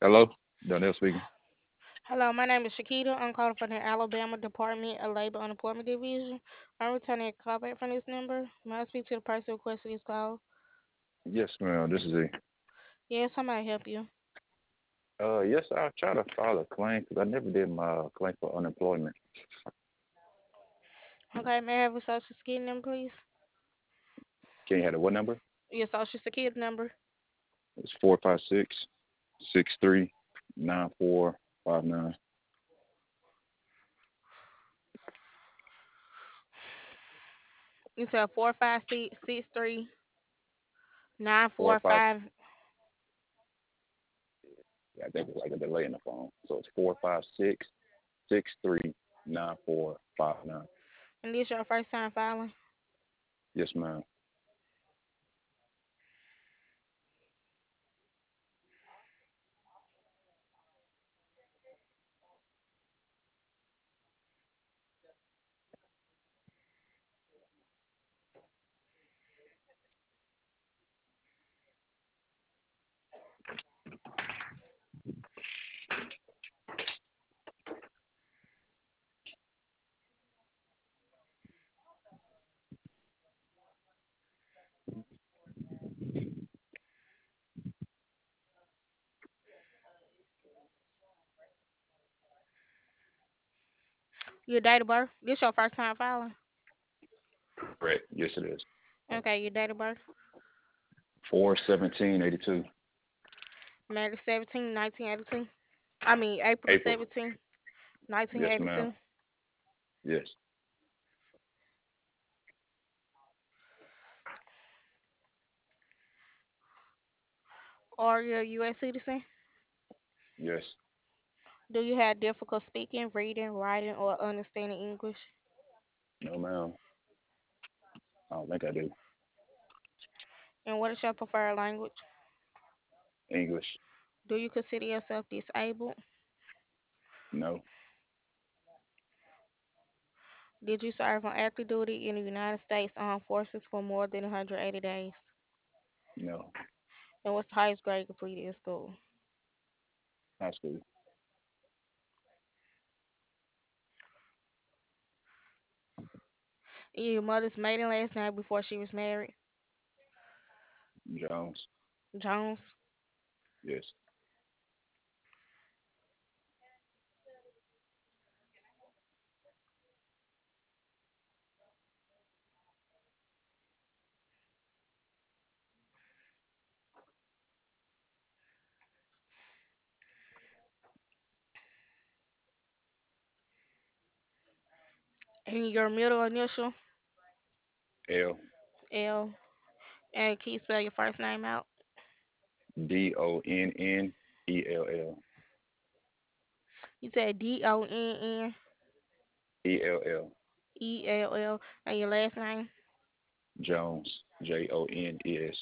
Hello, Donnell speaking. Hello, my name is Shakita. I'm calling from the Alabama Department of Labor Unemployment Division. I'm returning a call back from this number. May I speak to the person who requested this call? Yes, ma'am. This is a. Yes, how may I help you? Yes, I'll try to file a claim because I never did my claim for unemployment. Okay, may I have your social security number, please? Can you have the what number? Your social security number. It's 456-63-9459. You said 45663 Four five. 945. Yeah, I think it's like a delay in the phone. So it's 456-63-9459. And this your first time filing? Yes, ma'am. Your date of birth? This your first time filing? Correct. Yes, it is. Okay, your date of birth? 4/17/82. May 17, 1982. I mean, April April. 17, Yes, ma'am. 1982. Yes. Are you a U.S. citizen? Yes. Do you have difficult speaking, reading, writing, or understanding English? No, ma'am. I don't think I do. And what is your preferred language? English. Do you consider yourself disabled? No. Did you serve on active duty in the United States Armed Forces for more than 180 days? No. And what's the highest grade completed in school? High school. And your mother's maiden last name before she was married? Jones. Jones. Yes. And your middle initial? L. L. And can you spell your first name out? Donnell. You said Donnell. ELL. ELL. And your last name? Jones. Jones.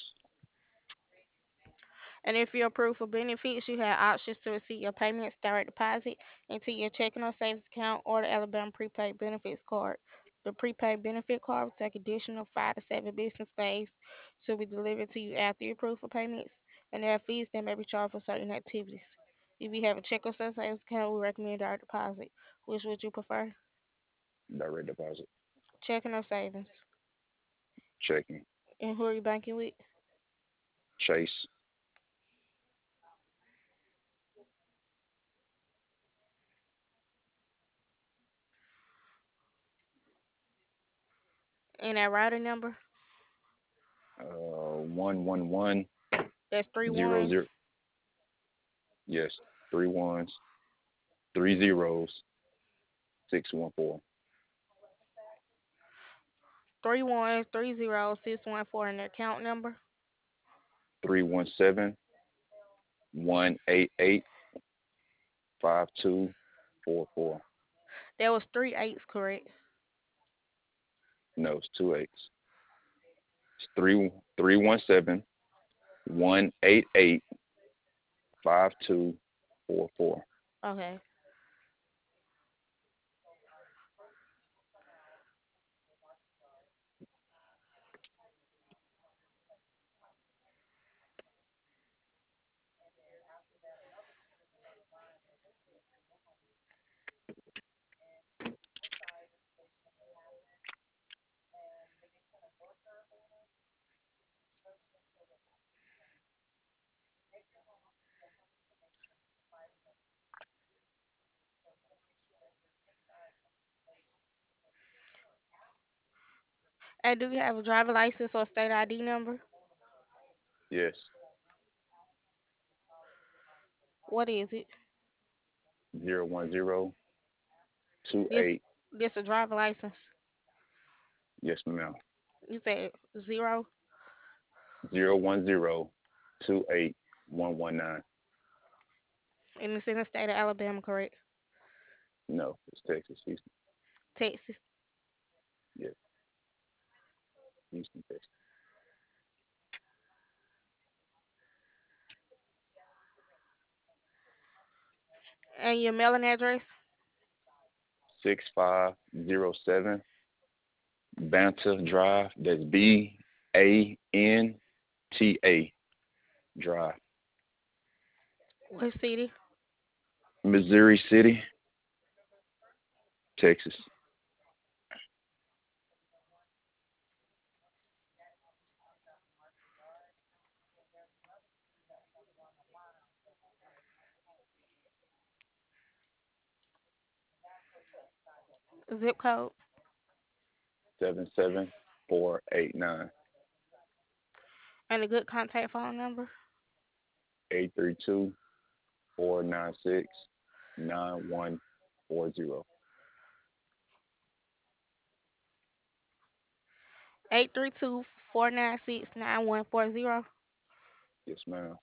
And if you're approved for benefits, you have options to receive your payments direct deposit into your checking or savings account or the Alabama prepaid benefits card. The prepaid benefit card will take additional 5 to 7 business days to be delivered to you after you're approved for payments, and there are fees that may be charged for certain activities. If you have a check or savings account, we recommend direct deposit. Which would you prefer? Direct deposit. Checking or savings? Checking. And who are you banking with? Chase. And that routing number? 111 That's three 0 ones. 0. Yes. 3 1s. 3 zeros. 614. 3 1 3 0 6 1 4 and the account number. 317-188-5244. There was 3 8s, correct? No, it's 2 8s. It's 317-188-5244. Okay. And do you have a driver license or state ID number? Yes. What is it? 01028. This this a driver license. Yes, ma'am. You said zero, 01028 119. and it's in the state of Alabama, correct? No, it's Texas, Houston. Texas. Yes, Houston, Texas. And your mailing address? 6507 Banta Drive. That's Banta Drive. What city? Missouri City, Texas. Zip code? 77489. And a good contact phone number? 832 496 9140. 832-496-9140. Yes, ma'am.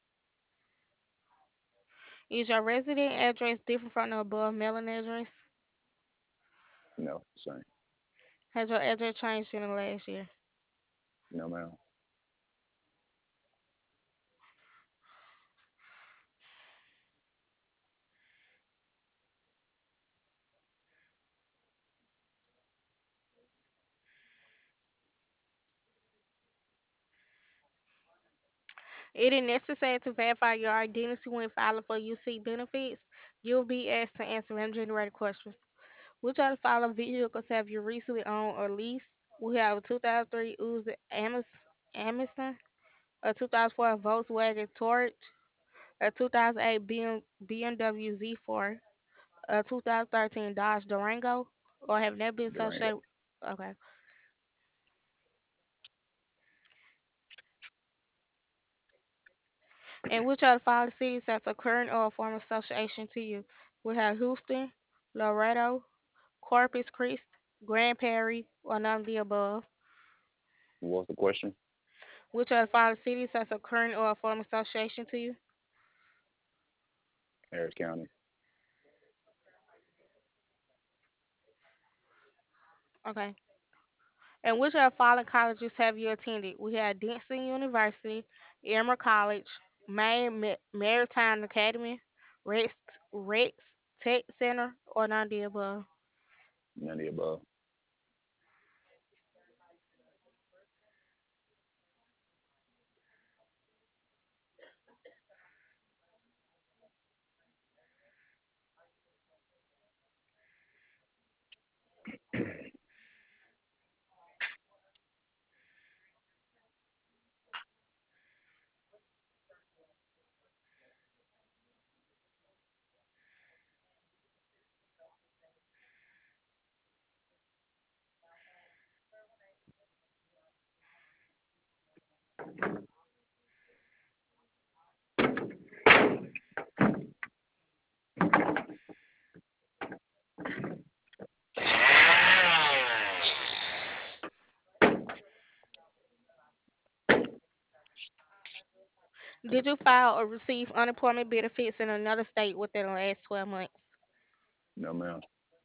Is your resident address different from the above mailing address? No, same. Has your address changed in the last year? No, ma'am. It is necessary to verify your identity when filing for UC benefits. You'll be asked to answer random generated questions. Which of the following vehicles have you recently owned or leased? We have a 2003 Uzi Amazon, a 2004 Volkswagen Torch, a 2008 BMW Z4, a 2013 Dodge Durango, or have never been Durango. associated. Okay. And which of the following cities has a current or a former association to you? We have Houston, Laredo, Corpus Christi, Grand Prairie, or none of the above. What's the question? Which of the following cities has a current or a former association to you? Harris County. Okay. And which of the following colleges have you attended? We have Denson University, Emory College, Maritime Academy, Rex Tech Center, or none of the above. None of the above. Did you file or receive unemployment benefits in another state within the last 12 months? No, ma'am.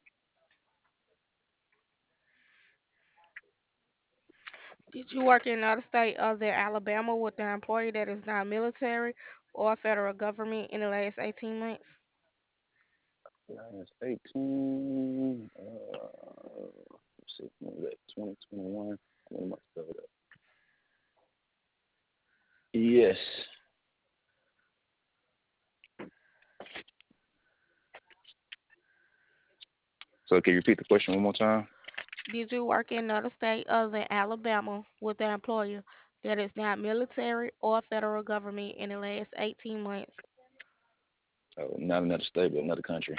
Did you work in another state other than Alabama with an employer that is not military or federal government in the last 18 months? Last 18. Let's see. When was that? 2021. When am I spelled up? Yes. So can you repeat the question one more time? Did you work in another state other than Alabama with an employer that is not military or federal government in the last 18 months? Oh, not another state, but another country.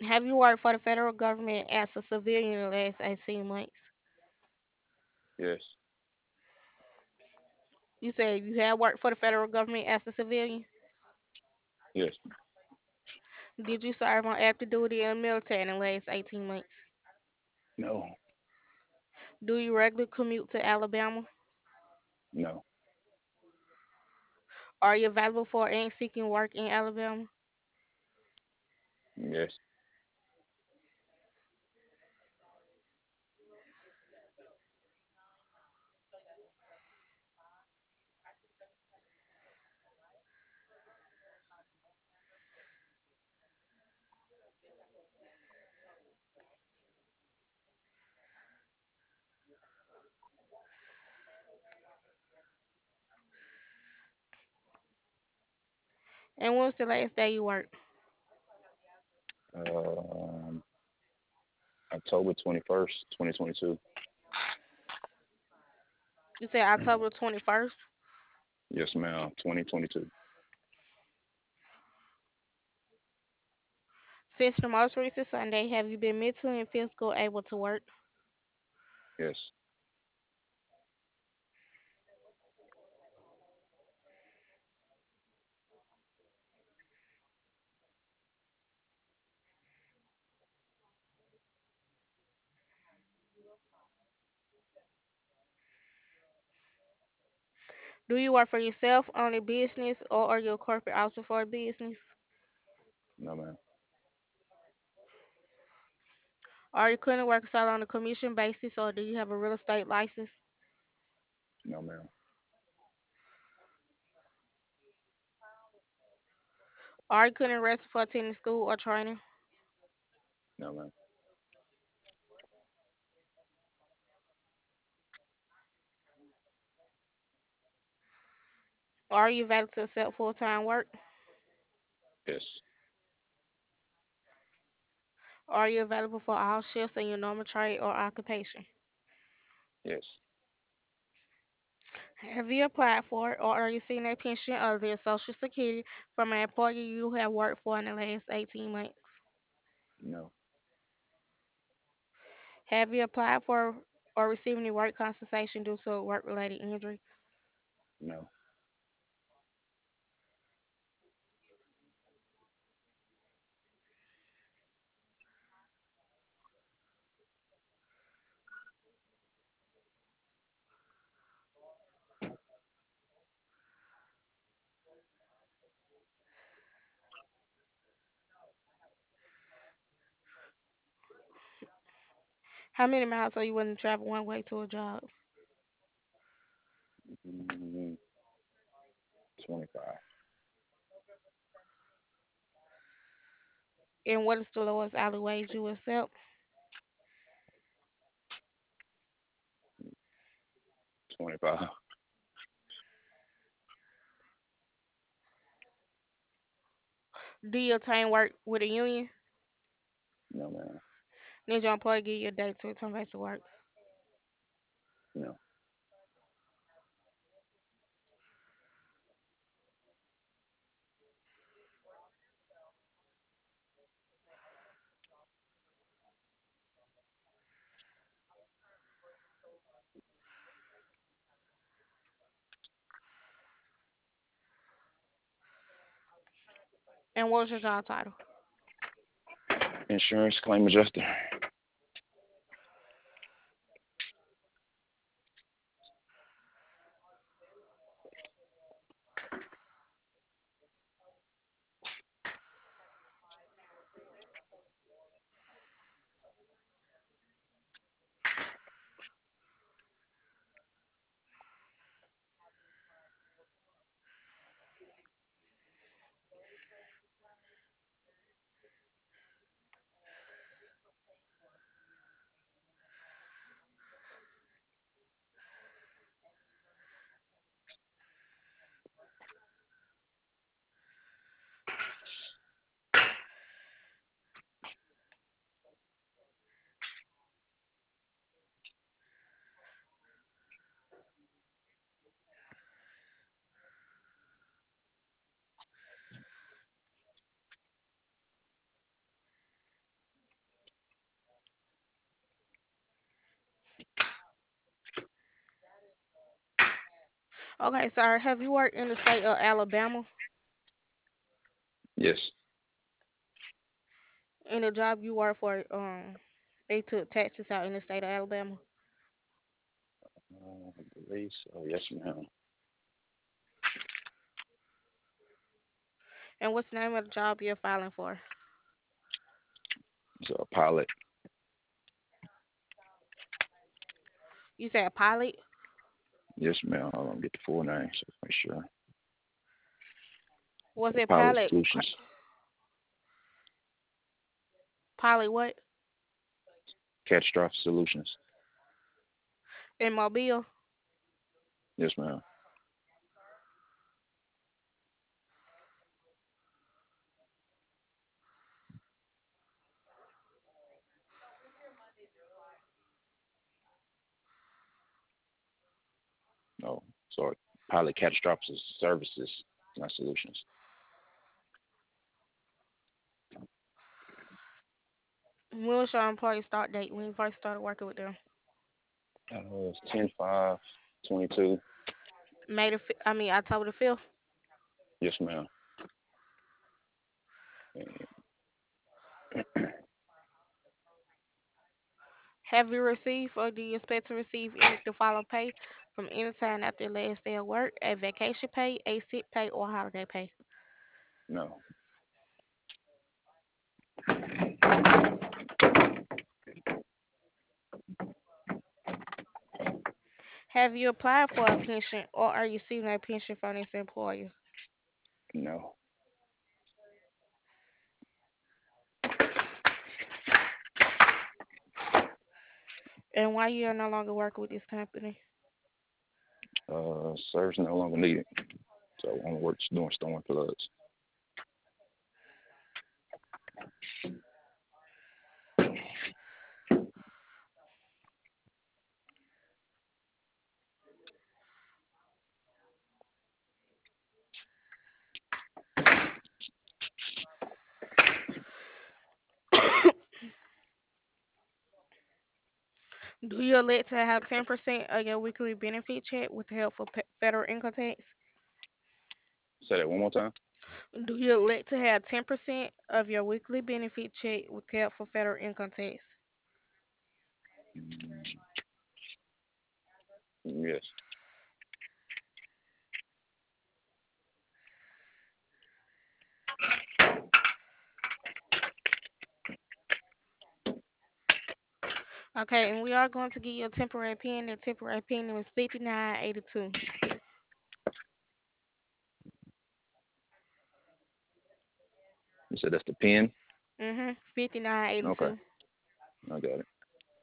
Have you worked for the federal government as a civilian in the last 18 months? Yes. You said you have worked for the federal government as a civilian. Yes. Did you serve on active duty in the military in the last 18 months? No. Do you regularly commute to Alabama? No. Are you available for and seeking work in Alabama? Yes. And when was the last day you worked? Um, October 21st, 2022. You said October 21st. Yes, ma'am. 2022. Since the most recent Sunday, have you been mentally and physically able to work? Yes. Do you work for yourself, own a business, or are you a corporate officer for a business? No, ma'am. Are you currently working solely on a commission basis, or do you have a real estate license? No, ma'am. Are you currently registered for attending school or training? No, ma'am. Are you available to accept full-time work? Yes. Are you available for all shifts in your normal trade or occupation? Yes. Have you applied for or are you seeking a pension or their Social Security from an employer you have worked for in the last 18 months? No. Have you applied for or received any work compensation due to a work-related injury? No. How many miles are you willing to travel one way to a job? Mm, 25. And what is the lowest hourly wage you accept? 25. Do you obtain work with a union? No, ma'am. Did your employer give you a date to return back to work? No. And what was your job title? Insurance claim adjuster. Okay, sir. Have you worked in the state of Alabama Yes. in the job you work for? They took taxes out in the state of Alabama. I believe so. Yes, ma'am. And what's the name of the job you're filing for? So a pilot. You said a pilot. Yes, ma'am. Hold on, get the full name so make sure. Was So it Pilot pilot? Solutions, Pilot what? Catastrophic Solutions. In Mobile. Yes, ma'am. No, sorry. Pilot Catastrophic Services, not Solutions. When was your employee start date when you first started working with them? It's 10/5/22. October the 5th. Yes, ma'am. And Have you received or do you expect to receive any of the following pay from any time after your last day of work? A vacation pay, a sick pay, or holiday pay? no, Have you applied for a pension or are you receiving a pension from this employer? no. And why you are no longer working with this company? Service no longer needed. So I want to work doing storm floods. Do you elect to have 10% of your weekly benefit check with the help of federal income tax? Say that one more time. Do you elect to have 10% of your weekly benefit check with the help of federal income tax? Mm, yes. Okay, and we are going to give you a temporary pin. The temporary pin is 5982. You said that's the pen. 5982. Okay, I got it.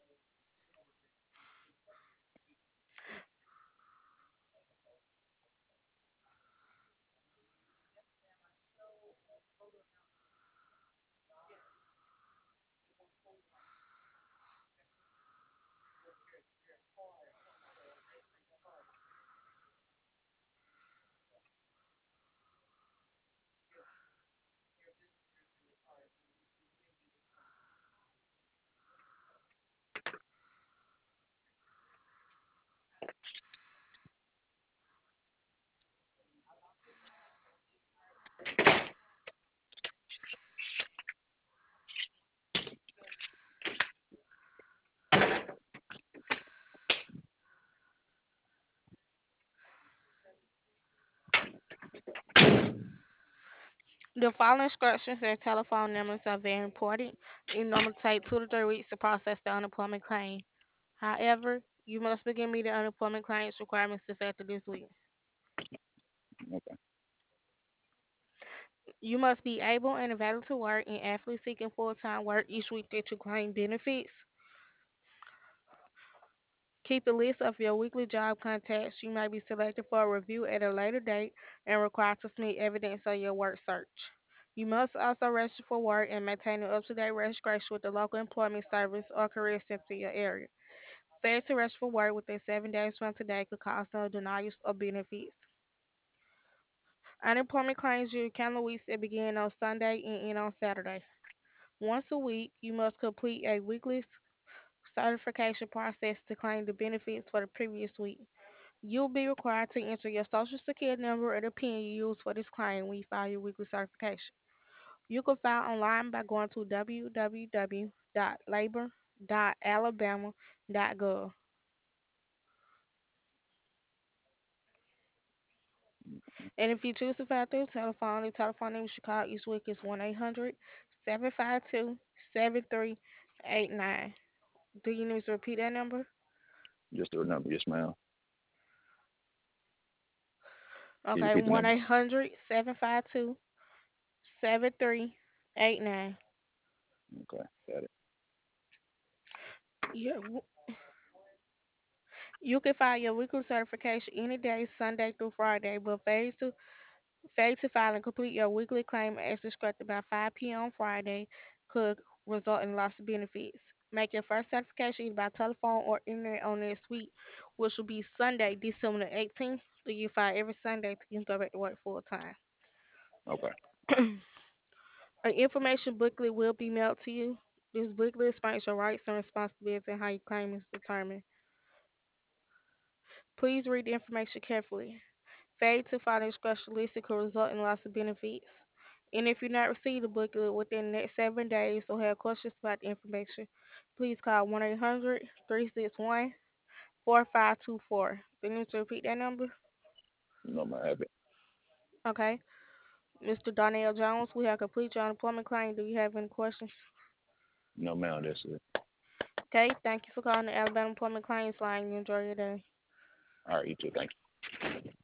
The following instructions and telephone numbers are very important. It normally takes 2 to 3 weeks to process the unemployment claim. However, you must begin meeting unemployment claims requirements effective this week. Okay. You must be able and available to work and actively seeking full-time work each week that you claim benefits. Keep a list of your weekly job contacts. You may be selected for a review at a later date and required to submit evidence of your work search. You must also register for work and maintain an up-to-date registration with the local employment service or career center in your area. Failure to register for work within 7 days from today could cause no denials of benefits. Unemployment claims during calendar weeks that begin on Sunday and end on Saturday. Once a week, you must complete a weekly certification process to claim the benefits for the previous week. You'll be required to enter your social security number or the PIN you use for this claim when you file your weekly certification. You can file online by going to www.labor.alabama.gov. And if you choose to file through telephone, the telephone number you should call each week is 1-800-752-7389. Do you need me to repeat that number? Just the number, yes, ma'am. Can you Okay, repeat the one number? 800-752-7389. Okay, got it. Yeah, you can file your weekly certification any day, Sunday through Friday, but fail to file and complete your weekly claim as instructed by 5 p.m. on Friday could result in loss of benefits. Make your first certification either by telephone or internet on next week, which will be Sunday, December the 18th. So you file every Sunday to you can go back to work full time. Okay, An information booklet will be mailed to you. This booklet explains your rights and responsibilities and how your claim is determined. Please read the information carefully. Failure to follow instruction listed could result in loss of benefits. And if you not receive the booklet within the next 7 days or have questions about the information, please call 1-800-361-4524. Do you need to repeat that number? no, I have it. Okay. Mr. Donnell Jones, we have completed your unemployment claim. Do you have any questions? No, ma'am, that's it. Okay. Thank you for calling the Alabama Employment Claims Line. You enjoy your day. All right, you too. Thank you.